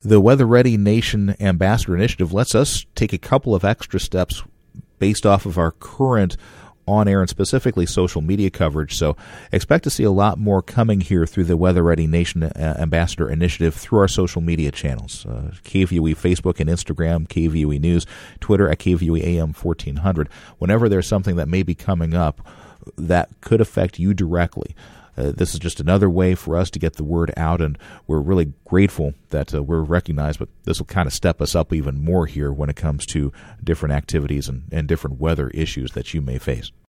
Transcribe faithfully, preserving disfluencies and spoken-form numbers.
The Weather Ready Nation Ambassador Initiative lets us take a couple of extra steps based off of our current on-air and specifically social media coverage. So expect to see a lot more coming here through the Weather Ready Nation uh, Ambassador Initiative through our social media channels. Uh, K V U E Facebook and Instagram, K V U E News, Twitter at K V U E A M fourteen hundred. Whenever there's something that may be coming up that could affect you directly, Uh, this is just another way for us to get the word out, and we're really grateful that uh, we're recognized, but this will kind of step us up even more here when it comes to different activities and, and different weather issues that you may face.